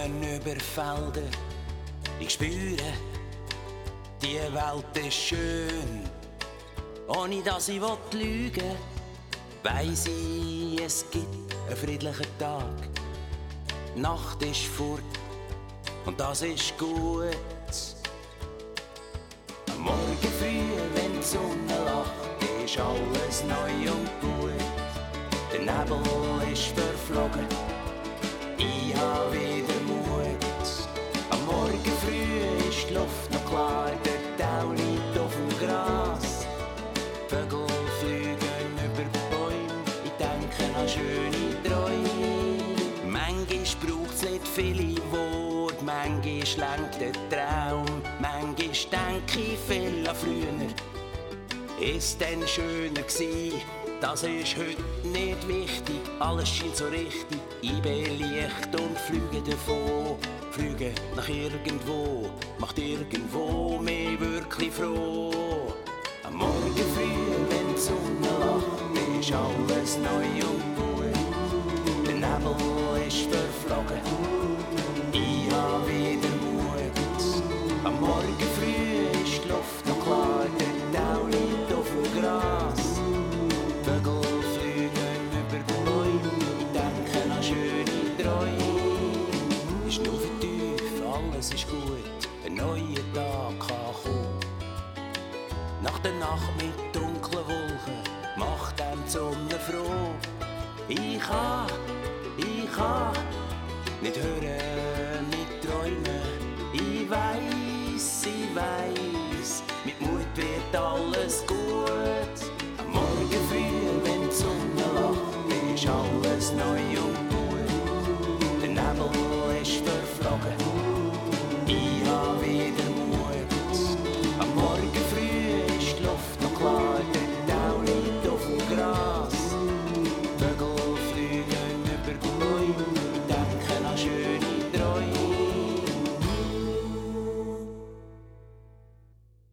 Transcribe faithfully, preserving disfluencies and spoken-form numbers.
Fliegen über Felder, ich spüre, die Welt ist schön. Ohne dass ich lügen will, weiss ich, es gibt einen friedlichen Tag. Die Nacht ist fort und das ist gut. Am Morgen früh, wenn die Sonne lacht, ist alles neu und gut. Der Nebel ist verflogen, ich hab wieder Mut. Am Morgen früh ist die Luft noch klar, der Tau liegt auf dem Gras. Vögel fliegen über die Bäume, ich denke an schöne Träume. Manchmal braucht's nicht viele Worte, manchmal lenkt der Traum. Manchmal denke ich viel an früher, ist denn schöner gsi. Das ist heute nicht wichtig, alles scheint so richtig. Ich bin leicht und fliege davon, fliege nach irgendwo, macht irgendwo mich wirklich froh. Am Morgen früh, wenn die Sonne lacht, ist alles neu und gut. Der Nebel ist verflogen, ich hab wieder Mut. Am Morgen früh ist die Luft noch klar, der Tau liegt auf dem Gras. Vögel fliegen über die Bäume, ich denke an schöne Träume. Ist nur für tief, alles ist gut, ein neuer Tag kann kommen. Nach der Nacht mit dunklen Wolken macht einem die Sonne froh. Ich kann, ich kann nicht hören, nicht träumen. Ich weiss, ich weiss, mit Mut wird alles gut. Am Morgen früh, wenn die Sonne lacht, ist alles neu und gut. Der Nebel ist verflogen,